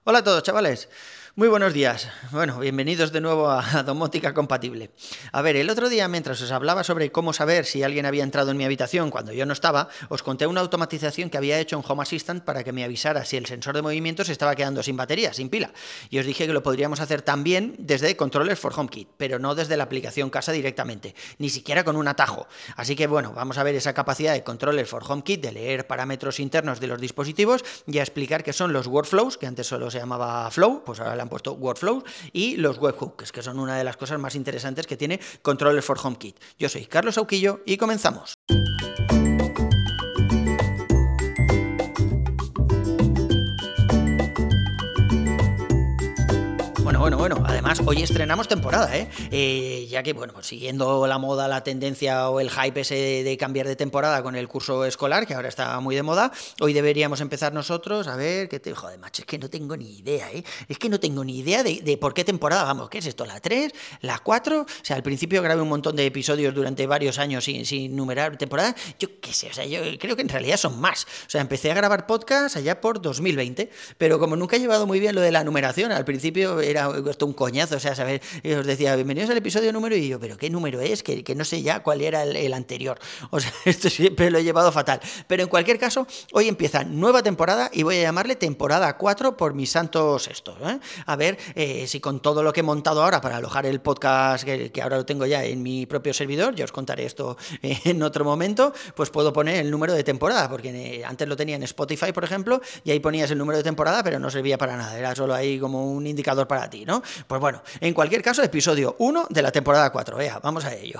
Hola a todos, chavales. Muy buenos días. Bueno, bienvenidos de nuevo a Domótica Compatible. A ver, el otro día, mientras os hablaba sobre cómo saber si alguien había entrado en mi habitación cuando yo no estaba, os conté una automatización que había hecho en Home Assistant para que me avisara si el sensor de movimiento se estaba quedando sin batería, sin pila. Y os dije que lo podríamos hacer también desde Controllers for HomeKit, pero no desde la aplicación casa directamente, ni siquiera con un atajo. Así que bueno, vamos a ver esa capacidad de Controllers for HomeKit de leer parámetros internos de los dispositivos y a explicar qué son los workflows, que antes solo se llamaba Flow, pues ahora le han puesto workflows, y los webhooks, que son una de las cosas más interesantes que tiene Controller for HomeKit. Yo soy Carlos Auquillo y comenzamos. Bueno, además hoy estrenamos temporada, ya que, bueno, pues siguiendo la moda, la tendencia o el hype ese de cambiar de temporada con el curso escolar, que ahora está muy de moda, hoy deberíamos empezar nosotros a ver qué joder, macho, es que no tengo ni idea, es que no tengo ni idea de por qué temporada vamos. ¿Qué es esto? ¿La 3? ¿La 4? O sea, al principio grabé un montón de episodios durante varios años sin numerar temporadas, yo qué sé, o sea, yo creo que en realidad son más. O sea, empecé a grabar podcast allá por 2020, pero como nunca he llevado muy bien lo de la numeración, al principio era esto un coñazo, o sea, saber, os decía, bienvenidos al episodio número, y yo, pero ¿qué número es? Que no sé ya cuál era el anterior. O sea, esto siempre lo he llevado fatal. Pero en cualquier caso, hoy empieza nueva temporada y voy a llamarle temporada 4 por mis santos estos, ¿eh? A ver si con todo lo que he montado ahora para alojar el podcast, que ahora lo tengo ya en mi propio servidor, yo os contaré esto en otro momento, pues puedo poner el número de temporada, porque antes lo tenía en Spotify, por ejemplo, y ahí ponías el número de temporada, pero no servía para nada, era solo ahí como un indicador para ti, ¿no? Pues bueno, en cualquier caso, episodio 1 de la temporada 4, vamos a ello.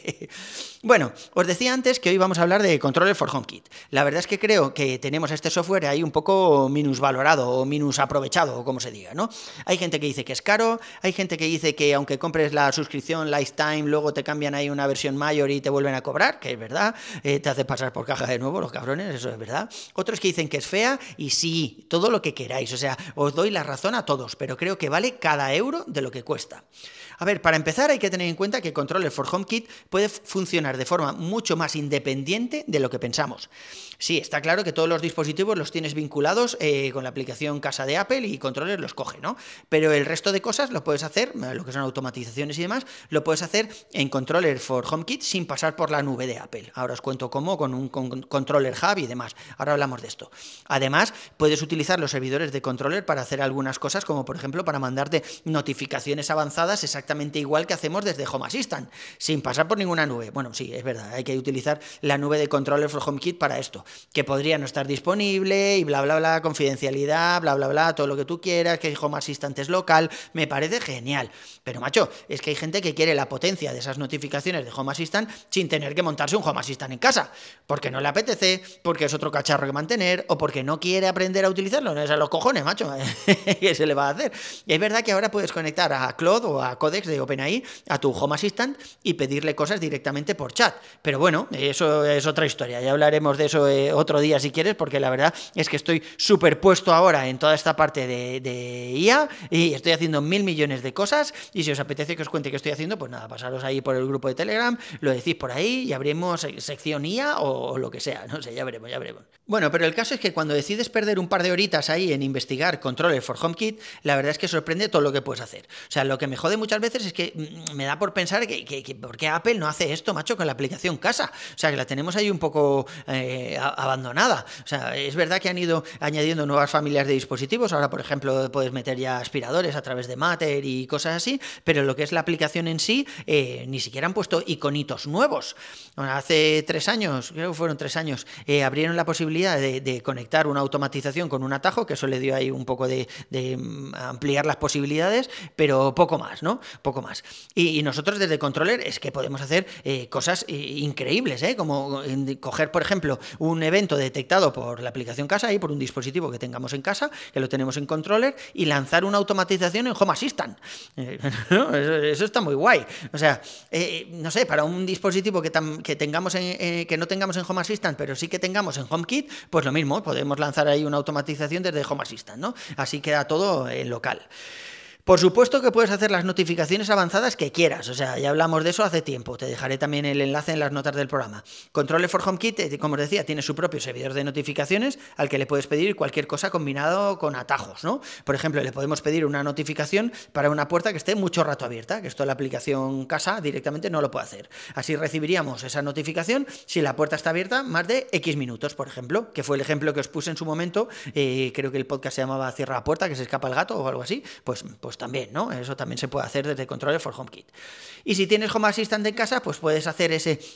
Bueno, os decía antes que hoy vamos a hablar de Controller for HomeKit. La verdad es que creo que tenemos este software ahí un poco minusvalorado o minusaprovechado, o como se diga, ¿no? Hay gente que dice que es caro, hay gente que dice que aunque compres la suscripción Lifetime, luego te cambian ahí una versión mayor y te vuelven a cobrar, que es verdad, te hace pasar por caja de nuevo, los cabrones, eso es verdad. Otros que dicen que es fea, y sí, todo lo que queráis, o sea, os doy la razón a todos, pero creo que vale cada euro de lo que cuesta. A ver, para empezar hay que tener en cuenta que Controller for HomeKit puede funcionar de forma mucho más independiente de lo que pensamos. Sí, está claro que todos los dispositivos los tienes vinculados con la aplicación casa de Apple y Controller los coge, ¿no? Pero el resto de cosas lo puedes hacer, lo que son automatizaciones y demás, lo puedes hacer en Controller for HomeKit sin pasar por la nube de Apple. Ahora os cuento cómo, con un Controller Hub y demás. Ahora hablamos de esto. Además, puedes utilizar los servidores de Controller para hacer algunas cosas, como por ejemplo para mandarte notificaciones avanzadas exactamente igual que hacemos desde Home Assistant, sin pasar por ninguna nube. Bueno, sí, es verdad, hay que utilizar la nube de Controller for HomeKit para esto, que podría no estar disponible y bla, bla, bla, confidencialidad, bla, bla, bla, todo lo que tú quieras, que Home Assistant es local, me parece genial. Pero, macho, es que hay gente que quiere la potencia de esas notificaciones de Home Assistant sin tener que montarse un Home Assistant en casa, porque no le apetece, porque es otro cacharro que mantener, o porque no quiere aprender a utilizarlo. No es a los cojones, macho, ¿qué se le va a hacer? Y es verdad que ahora puedes conectar a Claude o a Codex de OpenAI a tu Home Assistant y pedirle cosas directamente por chat. Pero bueno, eso es otra historia. Ya hablaremos de eso otro día si quieres, porque la verdad es que estoy superpuesto ahora en toda esta parte de IA y estoy haciendo 1000 millones de cosas. Y si os apetece que os cuente qué estoy haciendo, pues nada, pasaros ahí por el grupo de Telegram, lo decís por ahí y abrimos sección IA o lo que sea. No sé, ya veremos, ya veremos. Bueno, pero el caso es que cuando decides perder un par de horitas ahí en investigar Controller for HomeKit, la verdad es que sorprende todo lo que puedes hacer. O sea, lo que me jode muchas veces es que me da por pensar que ¿por qué Apple no hace esto, macho, con la aplicación casa? O sea, que la tenemos ahí un poco abandonada. O sea, es verdad que han ido añadiendo nuevas familias de dispositivos. Ahora, por ejemplo, puedes meter ya aspiradores a través de Matter y cosas así, pero lo que es la aplicación en sí, ni siquiera han puesto iconitos nuevos. Bueno, hace 3 años, creo que fueron 3 años, abrieron la posibilidad de conectar una automatización con un atajo, que eso le dio ahí un poco de ampliar las posibilidades, pero poco más, ¿no? Poco más. Y nosotros desde Controller es que podemos hacer cosas increíbles, como coger, por ejemplo, un evento detectado por la aplicación casa y por un dispositivo que tengamos en casa, que lo tenemos en Controller, y lanzar una automatización en Home Assistant. Eso está muy guay. O sea, no sé, para un dispositivo que tengamos que no tengamos en Home Assistant, pero sí que tengamos en HomeKit, pues lo mismo, podemos lanzar ahí una automatización desde Home Assistant, ¿no? Así queda todo en local. Por supuesto que puedes hacer las notificaciones avanzadas que quieras, o sea, ya hablamos de eso hace tiempo, te dejaré también el enlace en las notas del programa. Controller for HomeKit, como os decía, tiene su propio servidor de notificaciones al que le puedes pedir cualquier cosa combinado con atajos, ¿no? Por ejemplo, le podemos pedir una notificación para una puerta que esté mucho rato abierta, que esto la aplicación casa directamente no lo puede hacer. Así recibiríamos esa notificación si la puerta está abierta más de X minutos, por ejemplo, que fue el ejemplo que os puse en su momento, creo que el podcast se llamaba Cierra la puerta, que se escapa el gato o algo así, pues también, ¿no? Eso también se puede hacer desde Controller for HomeKit. Y si tienes Home Assistant en casa, pues puedes hacer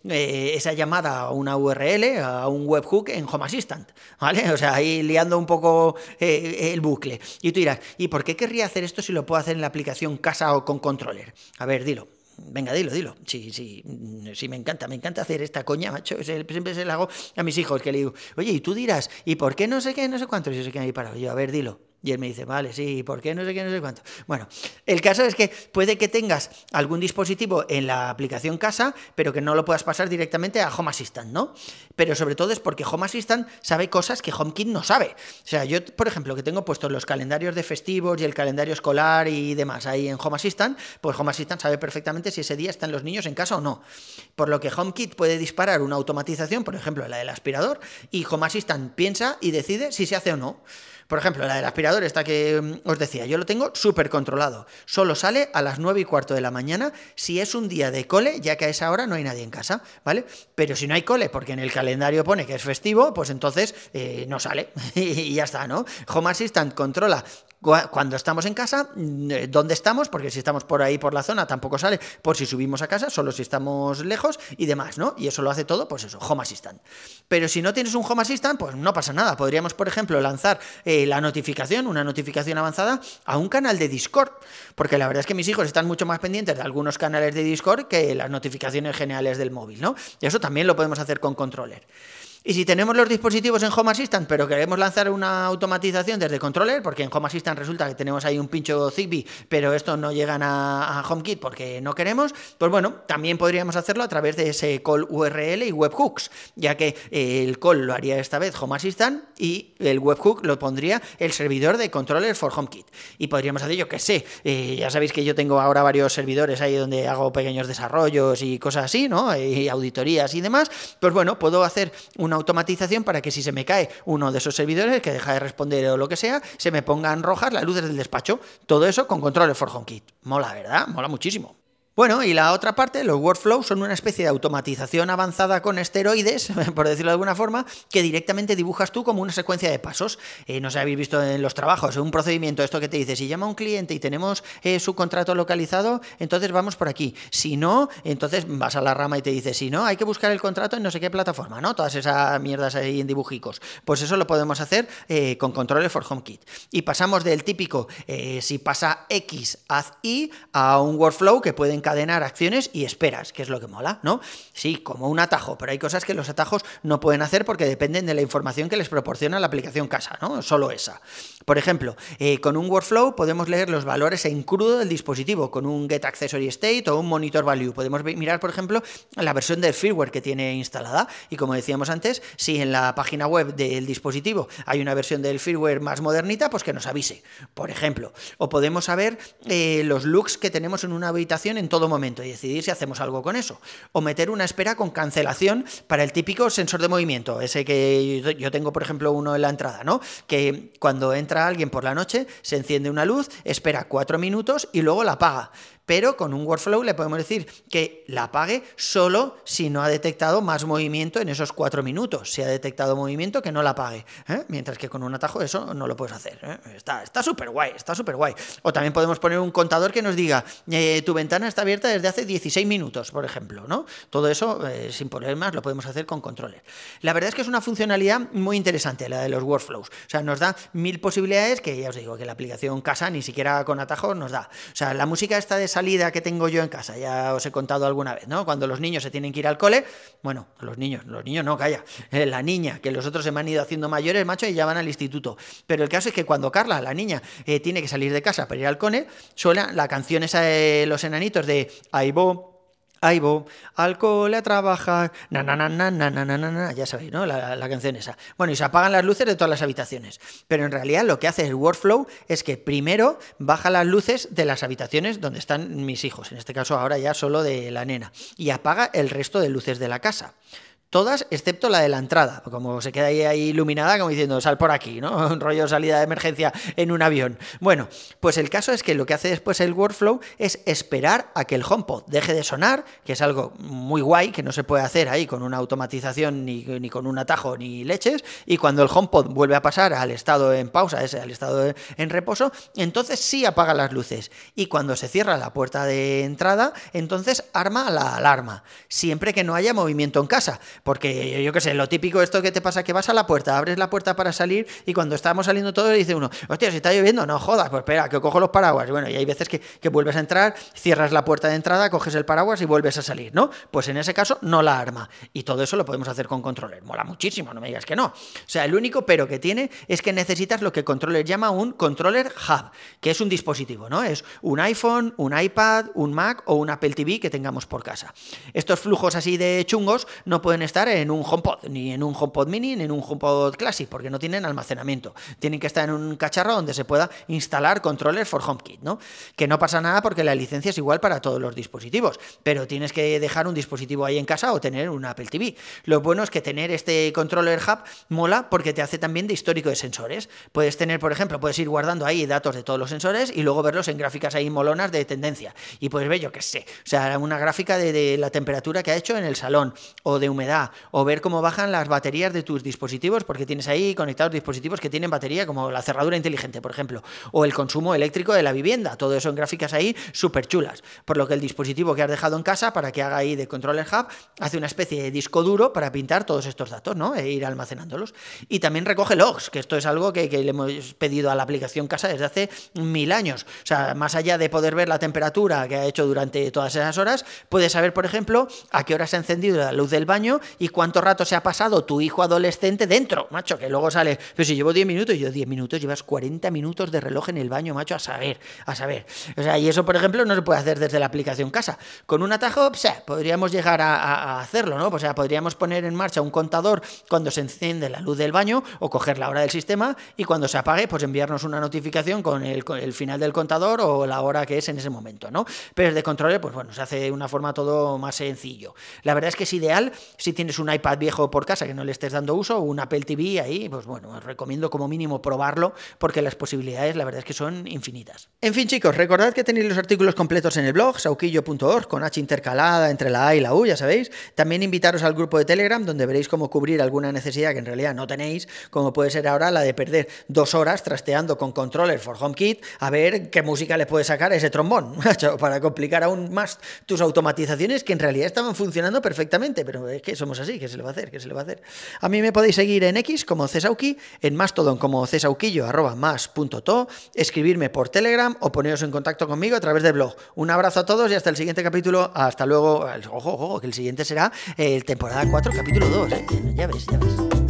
esa llamada a una URL, a un webhook en Home Assistant, ¿vale? O sea, ahí liando un poco el bucle. Y tú dirás, ¿y por qué querría hacer esto si lo puedo hacer en la aplicación casa o con Controller? A ver, dilo. Venga, dilo. Sí, me encanta hacer esta coña, macho. Siempre se la hago a mis hijos, que le digo, oye, y tú dirás, ¿y por qué no sé qué, no sé cuánto? Y yo se quedan ahí parado. Yo, a ver, dilo. Y él me dice, vale, sí, ¿por qué no sé qué, no sé cuánto? Bueno, el caso es que puede que tengas algún dispositivo en la aplicación casa, pero que no lo puedas pasar directamente a Home Assistant, ¿no? Pero sobre todo es porque Home Assistant sabe cosas que HomeKit no sabe. O sea, yo, por ejemplo, que tengo puestos los calendarios de festivos y el calendario escolar y demás ahí en Home Assistant, pues Home Assistant sabe perfectamente si ese día están los niños en casa o no. Por lo que HomeKit puede disparar una automatización, por ejemplo, la del aspirador, y Home Assistant piensa y decide si se hace o no. Por ejemplo, la del aspirador, esta que os decía, yo lo tengo súper controlado. Solo sale a las 9:15 de la mañana si es un día de cole, ya que a esa hora no hay nadie en casa, ¿vale? Pero si no hay cole, porque en el calendario pone que es festivo, pues entonces no sale y ya está, ¿no? Home Assistant controla cuando estamos en casa, dónde estamos, porque si estamos por ahí por la zona tampoco sale, por si subimos a casa, solo si estamos lejos y demás, ¿no? Y eso lo hace todo, pues eso, Home Assistant. Pero si no tienes un Home Assistant, pues no pasa nada. Podríamos, por ejemplo, lanzar una notificación avanzada a un canal de Discord, porque la verdad es que mis hijos están mucho más pendientes de algunos canales de Discord que las notificaciones generales del móvil, ¿no? Y eso también lo podemos hacer con Controller. Y si tenemos los dispositivos en Home Assistant, pero queremos lanzar una automatización desde Controller, porque en Home Assistant resulta que tenemos ahí un pincho Zigbee, pero estos no llegan a HomeKit porque no queremos, pues bueno, también podríamos hacerlo a través de ese call URL y webhooks, ya que el call lo haría esta vez Home Assistant y el webhook lo pondría el servidor de Controller for HomeKit. Y podríamos hacer, yo qué sé, ya sabéis que yo tengo ahora varios servidores ahí donde hago pequeños desarrollos y cosas así, ¿no? Y auditorías y demás, pues bueno, puedo hacer una automatización para que si se me cae uno de esos servidores que deja de responder o lo que sea, se me pongan rojas las luces del despacho. Todo eso con Controller for HomeKit. Mola, ¿verdad? Mola muchísimo. Bueno, y la otra parte, los workflows, son una especie de automatización avanzada con esteroides, por decirlo de alguna forma, que directamente dibujas tú como una secuencia de pasos. No sé si habéis visto en los trabajos, un procedimiento, esto que te dice, si llama un cliente y tenemos su contrato localizado, entonces vamos por aquí. Si no, entonces vas a la rama y te dice, si no, hay que buscar el contrato en no sé qué plataforma, ¿no? Todas esas mierdas ahí en dibujicos. Pues eso lo podemos hacer con Controller for HomeKit. Y pasamos del típico, si pasa X, haz Y, a un workflow que puede encadenar acciones y esperas, que es lo que mola, ¿no? Sí, como un atajo, pero hay cosas que los atajos no pueden hacer porque dependen de la información que les proporciona la aplicación casa, ¿no? Solo esa. Por ejemplo, con un workflow podemos leer los valores en crudo del dispositivo, con un get accessory state o un monitor value. Podemos mirar, por ejemplo, la versión del firmware que tiene instalada y, como decíamos antes, si en la página web del dispositivo hay una versión del firmware más modernita, pues que nos avise, por ejemplo. O podemos saber los looks que tenemos en una habitación en todo momento y decidir si hacemos algo con eso. O meter una espera con cancelación para el típico sensor de movimiento, ese que yo tengo, por ejemplo, uno en la entrada, ¿no? Que cuando entra alguien por la noche, se enciende una luz, espera 4 minutos y luego la apaga. Pero con un workflow le podemos decir que la apague solo si no ha detectado más movimiento en esos 4 minutos. Si ha detectado movimiento, que no la apague. Mientras que con un atajo eso no lo puedes hacer. Está súper guay, está súper guay. O también podemos poner un contador que nos diga, tu ventana está abierta desde hace 16 minutos, por ejemplo, ¿no? Todo eso, sin problemas, lo podemos hacer con Controller. La verdad es que es una funcionalidad muy interesante, la de los workflows. O sea, nos da 1000 posibilidades que ya os digo que la aplicación casa ni siquiera con atajos nos da. O sea, la música está de salida que tengo yo en casa, ya os he contado alguna vez, ¿no? Cuando los niños se tienen que ir al cole, bueno, los niños no, calla, la niña, que los otros se me han ido haciendo mayores, macho, y ya van al instituto. Pero el caso es que cuando Carla, la niña, tiene que salir de casa para ir al cole, suena la canción esa de los enanitos de Aibo, Ahí voy al cole a trabajar, na na na na na na na na, na. Ya sabéis, ¿no? La canción esa. Bueno, y se apagan las luces de todas las habitaciones. Pero en realidad lo que hace el workflow es que primero baja las luces de las habitaciones donde están mis hijos, en este caso ahora ya solo de la nena, y apaga el resto de luces de la casa. Todas excepto la de la entrada, como se queda ahí iluminada, como diciendo, sal por aquí, ¿no? Un rollo salida de emergencia en un avión. Bueno, pues el caso es que lo que hace después el workflow es esperar a que el HomePod deje de sonar, que es algo muy guay, que no se puede hacer ahí con una automatización, ni con un atajo, ni leches, y cuando el HomePod vuelve a pasar al estado en pausa, al estado en reposo, entonces sí apaga las luces. Y cuando se cierra la puerta de entrada, entonces arma la alarma, siempre que no haya movimiento en casa. Porque yo qué sé, lo típico esto que te pasa, que vas a la puerta, abres la puerta para salir y cuando estamos saliendo todos dice uno, hostia, si está lloviendo, no jodas, pues espera, que cojo los paraguas. Bueno, y hay veces que vuelves a entrar, cierras la puerta de entrada, coges el paraguas y vuelves a salir, ¿no? Pues en ese caso no la arma. Y todo eso lo podemos hacer con controller. Mola muchísimo, no me digas que no. O sea, el único pero que tiene es que necesitas lo que controller llama un controller hub, que es un dispositivo, ¿no? Es un iPhone, un iPad, un Mac o un Apple TV que tengamos por casa. Estos flujos así de chungos no pueden estar en un HomePod, ni en un HomePod Mini, ni en un HomePod Classic, porque no tienen almacenamiento. Tienen que estar en un cacharro donde se pueda instalar controllers for HomeKit, ¿no? Que no pasa nada porque la licencia es igual para todos los dispositivos, pero tienes que dejar un dispositivo ahí en casa o tener un Apple TV. Lo bueno es que tener este controller hub mola porque te hace también de histórico de sensores. Puedes tener, por ejemplo, puedes ir guardando ahí datos de todos los sensores y luego verlos en gráficas ahí molonas de tendencia. Y puedes ver, yo qué sé, o sea, una gráfica de la temperatura que ha hecho en el salón, o de humedad, o ver cómo bajan las baterías de tus dispositivos, porque tienes ahí conectados dispositivos que tienen batería, como la cerradura inteligente, por ejemplo, o el consumo eléctrico de la vivienda, todo eso en gráficas ahí súper chulas. Por lo que el dispositivo que has dejado en casa, para que haga ahí de controller hub, hace una especie de disco duro para pintar todos estos datos, ¿no? E ir almacenándolos. Y también recoge logs, que esto es algo que le hemos pedido a la aplicación casa desde hace 1000 años. O sea, más allá de poder ver la temperatura que ha hecho durante todas esas horas, puedes saber, por ejemplo, a qué hora se ha encendido la luz del baño y cuánto rato se ha pasado tu hijo adolescente dentro, macho, que luego sale, pero si llevo 10 minutos, yo 10 minutos, llevas 40 minutos de reloj en el baño, macho, a saber. O sea, y eso, por ejemplo, no se puede hacer desde la aplicación casa. Con un atajo, podríamos llegar a hacerlo, ¿no? O sea, podríamos poner en marcha un contador cuando se enciende la luz del baño o coger la hora del sistema y cuando se apague, pues enviarnos una notificación con el final del contador o la hora que es en ese momento, ¿no? Pero desde controller, pues bueno, se hace de una forma todo más sencillo. La verdad es que es ideal si tienes un iPad viejo por casa que no le estés dando uso o un Apple TV ahí, pues bueno, os recomiendo como mínimo probarlo porque las posibilidades la verdad es que son infinitas. En fin, chicos, recordad que tenéis los artículos completos en el blog sauquillo.org con H intercalada entre la A y la U, ya sabéis. También invitaros al grupo de Telegram donde veréis cómo cubrir alguna necesidad que en realidad no tenéis, como puede ser ahora la de perder 2 horas trasteando con controller for HomeKit a ver qué música le puede sacar a ese trombón, para complicar aún más tus automatizaciones que en realidad estaban funcionando perfectamente, pero es que somos así, ¿qué se le va a hacer? ¿Qué se le va a hacer? A mí me podéis seguir en X como Cesauqui, en Mastodon como cesauquillo@mas.to, escribirme por Telegram o poneros en contacto conmigo a través del blog. Un abrazo a todos y hasta el siguiente capítulo. Hasta luego. Ojo, que el siguiente será temporada 4, capítulo 2. Ya ves.